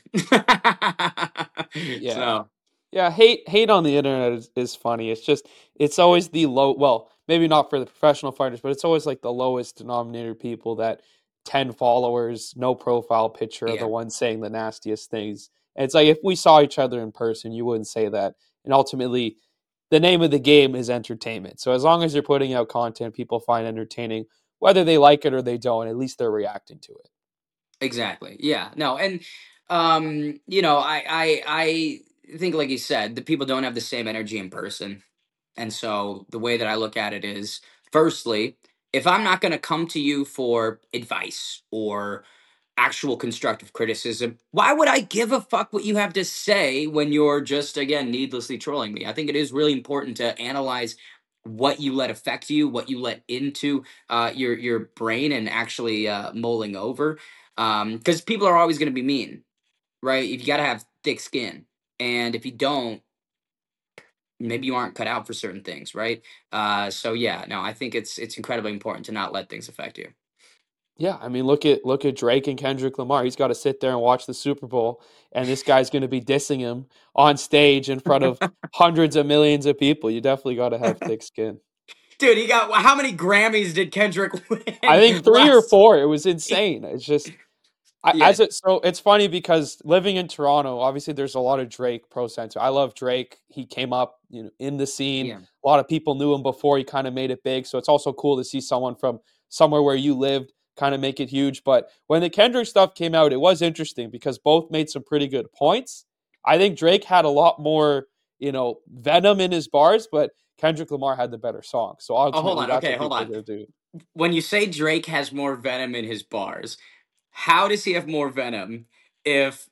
Yeah. So Yeah, hate on the internet is funny. It's always the low, well, maybe not for the professional fighters, but it's always like the lowest denominator people that 10 followers, no profile picture are the yeah, ones saying the nastiest things. And it's like if we saw each other in person, you wouldn't say that. And ultimately, the name of the game is entertainment. So as long as you're putting out content people find entertaining, whether they like it or they don't, at least they're reacting to it. exactly. Yeah, no, and I think, like you said, the people don't have the same energy in person. And so the way that I look at it is, firstly, if I'm not going to come to you for advice or actual constructive criticism, why would I give a fuck what you have to say when you're just, again, needlessly trolling me? I think it is really important to analyze what you let affect you, what you let into your brain and actually mulling over. Because people are always going to be mean, right? If you got to have thick skin. And if you don't, maybe you aren't cut out for certain things, right? So yeah, no, I think it's incredibly important to not let things affect you. Yeah, I mean, look at Drake and Kendrick Lamar. He's got to sit there and watch the Super Bowl, and this guy's going to be dissing him on stage in front of hundreds of millions of people. You definitely got to have thick skin. Dude, he got how many Grammys did Kendrick I think win 3 or last? 4. It was insane. It's just Yeah, so it's funny because living in Toronto, obviously there's a lot of Drake pro center. I love Drake. He came up, in the scene. yeah. A lot of people knew him before he kind of made it big. So it's also cool to see someone from somewhere where you lived kind of make it huge. But when the Kendrick stuff came out, it was interesting because both made some pretty good points. I think Drake had a lot more, venom in his bars, but Kendrick Lamar had the better song. So Oh, hold ultimately, on. that's Okay, what hold people are on. going to do. When you say Drake has more venom in his bars, how does he have more venom if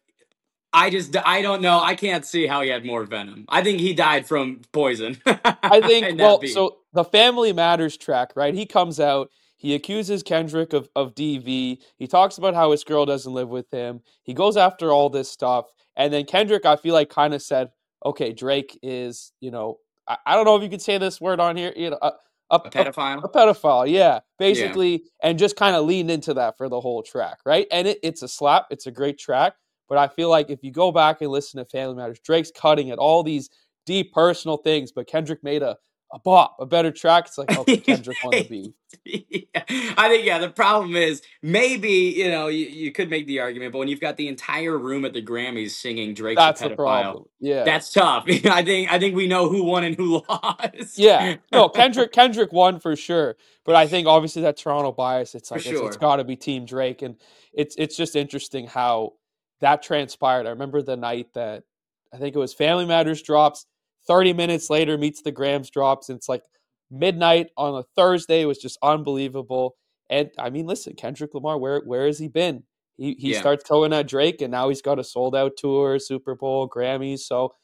I don't know. I can't see how he had more venom. I think he died from poison I think, in that well, beef. so the Family Matters track, right? He comes out, he accuses Kendrick of DV. He talks about how his girl doesn't live with him. He goes after all this stuff. And then Kendrick, I feel like, kind of said, okay, Drake is, I don't know if you could say this word on here, a, A a, pedophile? a pedophile. Yeah, Yeah. basically. And just kind of leaned into that for the whole track, right? And it's a slap. It's a great track. But I feel like if you go back and listen to Family Matters, Drake's cutting at all these deep personal things, but Kendrick made a bop, a better track. It's like, okay, Kendrick won the beef. Yeah. I think the problem is maybe you could make the argument, but when you've got the entire room at the Grammys singing Drake's a That's the pedophile, problem. Yeah. that's tough. I think we know who won and who lost. Yeah. No, Kendrick won for sure. But I think obviously that Toronto bias, it's For like it's sure. gotta be Team Drake. And it's just interesting how that transpired. I remember the night that I think it was Family Matters drops, 30 minutes later meets the Grams drops, and it's like midnight on a Thursday. It was just unbelievable. And I mean, listen, Kendrick Lamar, where has he been? He Yeah. starts going at Drake, and now he's got a sold out tour, Super Bowl, Grammys. So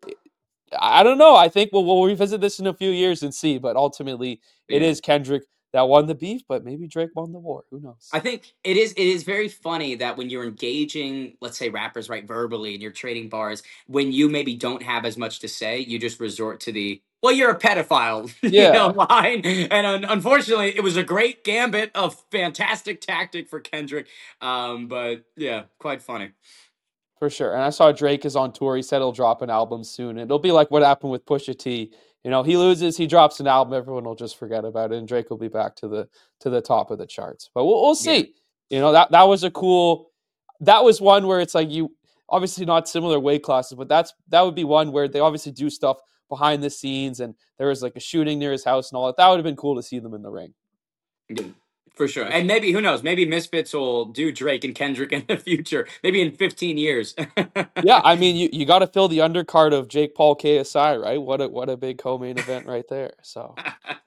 I don't know. I think we'll revisit this in a few years and see. But ultimately, it Yeah. is Kendrick that won the beef, but maybe Drake won the war. Who knows? I think it is very funny that when you're engaging, let's say rappers, right, verbally, and you're trading bars, when you maybe don't have as much to say, you just resort to the well, you're a pedophile, Yeah, line. And unfortunately, it was a great gambit, a fantastic tactic for Kendrick. But yeah, quite funny. for sure. And I saw Drake is on tour. He said he'll drop an album soon. It'll be like what happened with Pusha T. He loses, he drops an album, everyone will just forget about it, and Drake will be back to the top of the charts. But we'll Yeah. see. That was a cool. That was one where it's like you obviously not similar weight classes, but that would be one where they obviously do stuff behind the scenes, and there was like a shooting near his house and all that. That would have been cool to see them in the ring. Yeah, for sure. For And sure. maybe who knows? Maybe Misfits will do Drake and Kendrick in the future. Maybe in 15 years. Yeah, I mean, you got to fill the undercard of Jake Paul KSI, right? What a big co-main event right there. So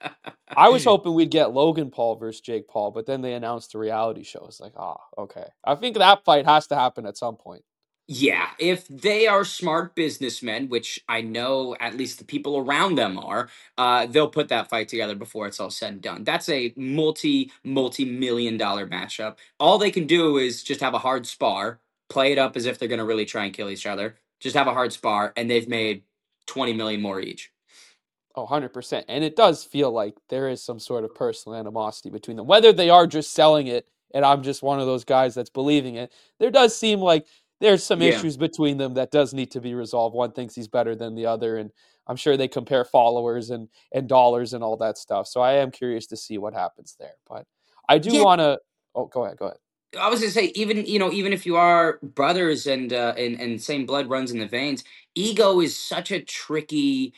I was hoping we'd get Logan Paul versus Jake Paul, but then they announced the reality show. It's like, okay. I think that fight has to happen at some point. Yeah, if they are smart businessmen, which I know at least the people around them are, they'll put that fight together before it's all said and done. That's a multi-million-dollar matchup. All they can do is just have a hard spar, play it up as if they're going to really try and kill each other. Just have a hard spar, and they've made 20 million more each. Oh, 100%. And it does feel like there is some sort of personal animosity between them. Whether they are just selling it and I'm just one of those guys that's believing it, there does seem like there's some Yeah. issues between them that does need to be resolved. One thinks he's better than the other, and I'm sure they compare followers and dollars and all that stuff. So I am curious to see what happens there. But I do Yeah, want to. Oh, go ahead. Go ahead. I was gonna say, even if you are brothers and same blood runs in the veins, ego is such a tricky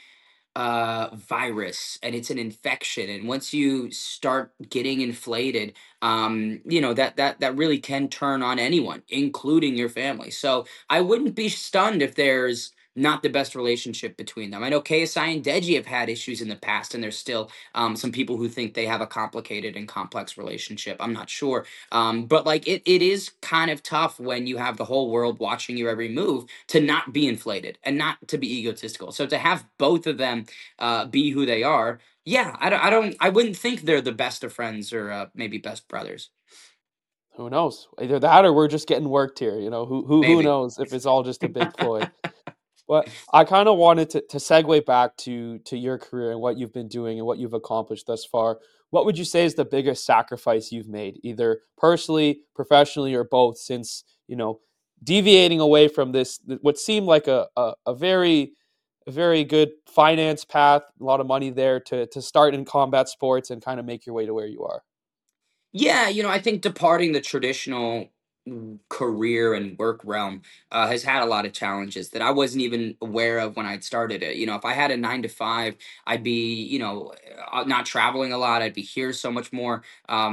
virus, and it's an infection, and once you start getting inflated, that really can turn on anyone, including your family. So I wouldn't be stunned if there's not the best relationship between them. I know KSI and Deji have had issues in the past, and there's still some people who think they have a complicated and complex relationship. I'm not sure, but like it is kind of tough when you have the whole world watching your every move to not be inflated and not to be egotistical. So to have both of them be who they are. Yeah, I wouldn't think they're the best of friends or maybe best brothers. Who knows? Either that or we're just getting worked here. Who Maybe. knows if it's all just a big ploy. But I kind of wanted to segue back to your career and what you've been doing and what you've accomplished thus far. What would you say is the biggest sacrifice you've made, either personally, professionally, or both, since deviating away from this what seemed like a very a very good finance path, a lot of money there to start in combat sports and kind of make your way to where you are. Yeah, I think departing the traditional career and work realm has had a lot of challenges that I wasn't even aware of when I'd started it. If I had a 9 to 5, I'd be, not traveling a lot. I'd be here so much more.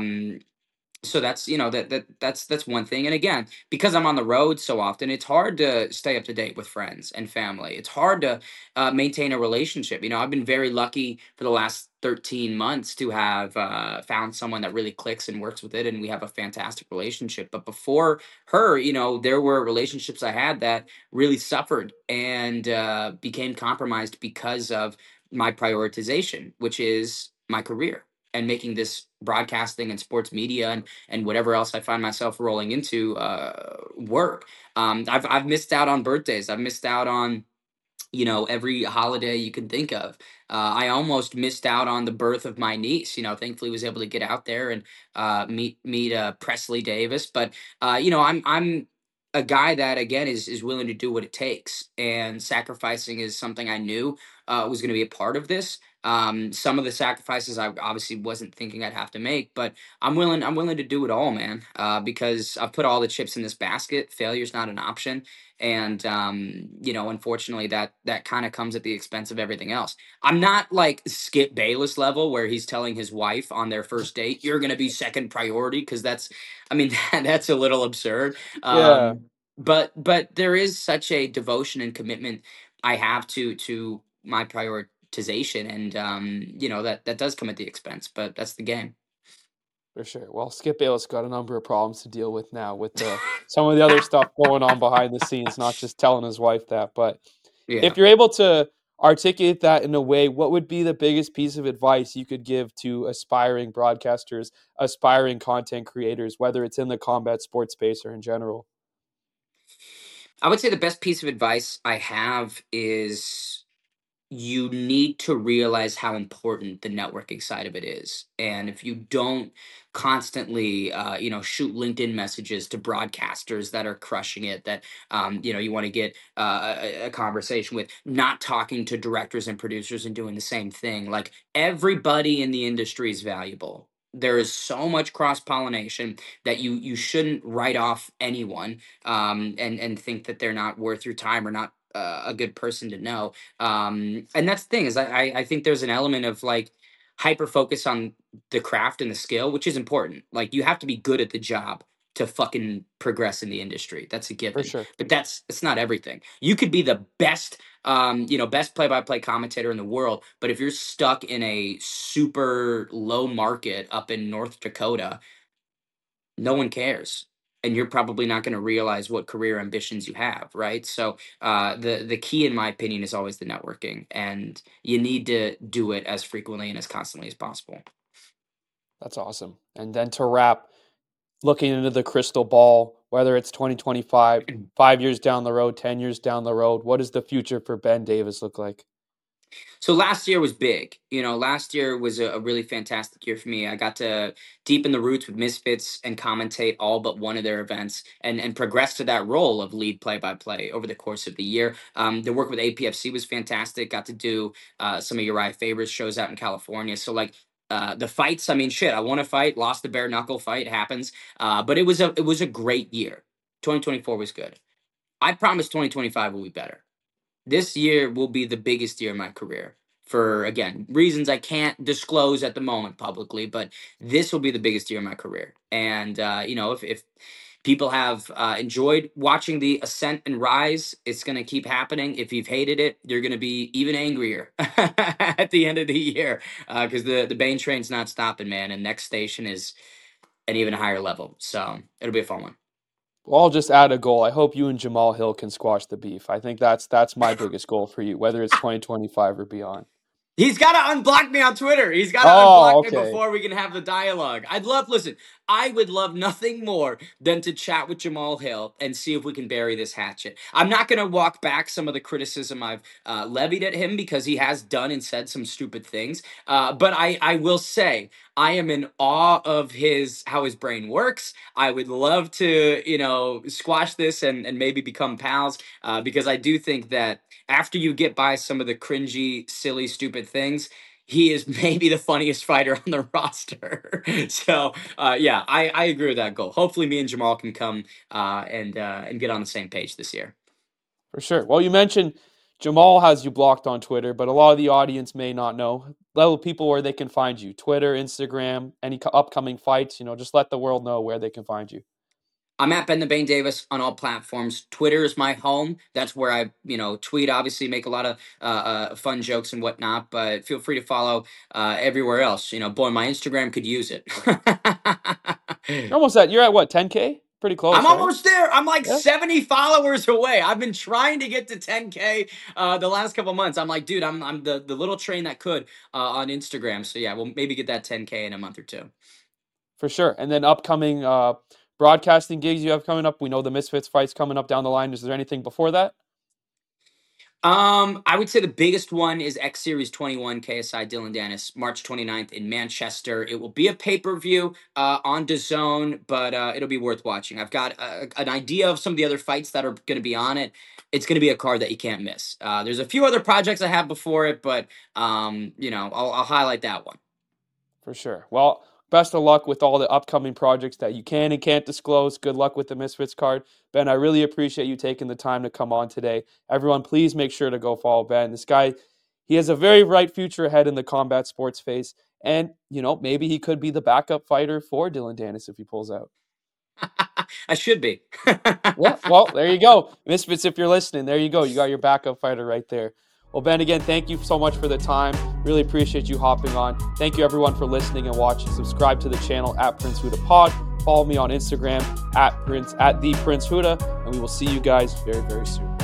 So that's that's one thing, and again, because I'm on the road so often, it's hard to stay up to date with friends and family. It's hard to maintain a relationship. I've been very lucky for the last 13 months to have found someone that really clicks and works with it, and we have a fantastic relationship. But before her, there were relationships I had that really suffered and became compromised because of my prioritization, which is my career and making this broadcasting and sports media and whatever else I find myself rolling into work. I've missed out on birthdays. I've missed out on every holiday you can think of. I almost missed out on the birth of my niece. Thankfully was able to get out there and meet Presley Davis. But I'm a guy that again is willing to do what it takes, and sacrificing is something I knew was going to be a part of this. Some of the sacrifices I obviously wasn't thinking I'd have to make, but I'm willing. I'm willing to do it all, man. Because I've put all the chips in this basket. Failure's not an option, and unfortunately, that kind of comes at the expense of everything else. I'm not like Skip Bayless level where he's telling his wife on their first date, "You're going to be second priority," because I mean, that's a little absurd. Yeah, But there is such a devotion and commitment I have to my prioritization, and that does come at the expense, but that's the game. for sure. Well, Skip Bayless got a number of problems to deal with now with the some of the other stuff going on behind the scenes, not just telling his wife that. But Yeah. if you're able to articulate that in a way, what would be the biggest piece of advice you could give to aspiring broadcasters, aspiring content creators, whether it's in the combat sports space or in general? I would say the best piece of advice I have is you need to realize how important the networking side of it is. And if you don't constantly, shoot LinkedIn messages to broadcasters that are crushing it, that, you want to get a conversation with, not talking to directors and producers and doing the same thing. Like everybody in the industry is valuable. There is so much cross pollination that you shouldn't write off anyone and think that they're not worth your time or not a good person to know. And that's the thing is I think there's an element of like hyper focus on the craft and the skill, which is important. Like you have to be good at the job to fucking progress in the industry. That's a For given. sure. But it's not everything. You could be the best play by play commentator in the world, but if you're stuck in a super low market up in North Dakota, no one cares, and you're probably not going to realize what career ambitions you have, right? So the key in my opinion is always the networking, and you need to do it as frequently and as constantly as possible. That's awesome. And then to wrap, looking into the crystal ball, whether it's 2025, 5 years down the road, 10 years down the road, what does the future for Ben Davis look like? So last year was big. Last year was a really fantastic year for me. I got to deepen the roots with Misfits and commentate all but one of their events, and progress to that role of lead play by play over the course of the year. The work with APFC was fantastic. Got to do some of Uriah Faber's shows out in California. So like the fights, I mean, shit, I won a fight, lost the bare knuckle fight, happens. But it was a great year. 2024 was good. I promise 2025 will be better. This year will be the biggest year of my career for, again, reasons I can't disclose at the moment publicly, but this will be the biggest year of my career. And if people have enjoyed watching the ascent and rise, it's going to keep happening. If you've hated it, you're going to be even angrier at the end of the year, because the Bane train's not stopping, man, and next station is an even higher level, so it'll be a fun one. Well, I'll just add a goal. I hope you and Jamal Hill can squash the beef. I think that's my biggest goal for you, whether it's 2025 or beyond. He's got to unblock me on Twitter. He's got to Oh, unblock me okay. before we can have the dialogue. Listen, I would love nothing more than to chat with Jamal Hill and see if we can bury this hatchet. I'm not going to walk back some of the criticism I've levied at him because he has done and said some stupid things. But I will say, I am in awe of how his brain works. I would love to, squash this and maybe become pals, because I do think that after you get by some of the cringy, silly, stupid things, he is maybe the funniest fighter on the roster. So, yeah, I agree with that goal. Hopefully, me and Jamal can come and get on the same page this year. For sure. Well, you mentioned Jamal has you blocked on Twitter, but a lot of the audience may not know. Let people where they can find you: Twitter, Instagram, any upcoming fights. Just let the world know where they can find you. I'm at Ben the Bane Davis on all platforms. Twitter is my home. That's where I, tweet. Obviously, make a lot of fun jokes and whatnot. But feel free to follow everywhere else. Boy, my Instagram could use it. You're at what, 10K? Pretty close. I'm right? almost there. I'm like 70 followers away. I've been trying to get to 10K the last couple months. I'm like, dude, I'm the little train that could on Instagram. So yeah, we'll maybe get that 10K in a month or two. For sure. And then upcoming broadcasting gigs you have coming up. We know the Misfits fight's coming up down the line. Is there anything before that? I would say the biggest one is X Series 21 KSI Dylan Dennis, March 29th in Manchester. It will be a pay-per-view on DAZN, but it'll be worth watching. I've got an idea of some of the other fights that are going to be on it. It's going to be a card that you can't miss. There's a few other projects I have before it, but I'll highlight that one. For sure. Well, best of luck with all the upcoming projects that you can and can't disclose. Good luck with the Misfits card. Ben, I really appreciate you taking the time to come on today. Everyone, please make sure to go follow Ben. This guy, he has a very bright future ahead in the combat sports phase. And, maybe he could be the backup fighter for Dylan Dennis if he pulls out. I should be. Yeah, well, there you go. Misfits, if you're listening, there you go. You got your backup fighter right there. Well, Ben, again, thank you so much for the time. Really appreciate you hopping on. Thank you, everyone, for listening and watching. Subscribe to the channel at Prince Huda Pod. Follow me on Instagram at the Prince Huda, and we will see you guys very, very soon.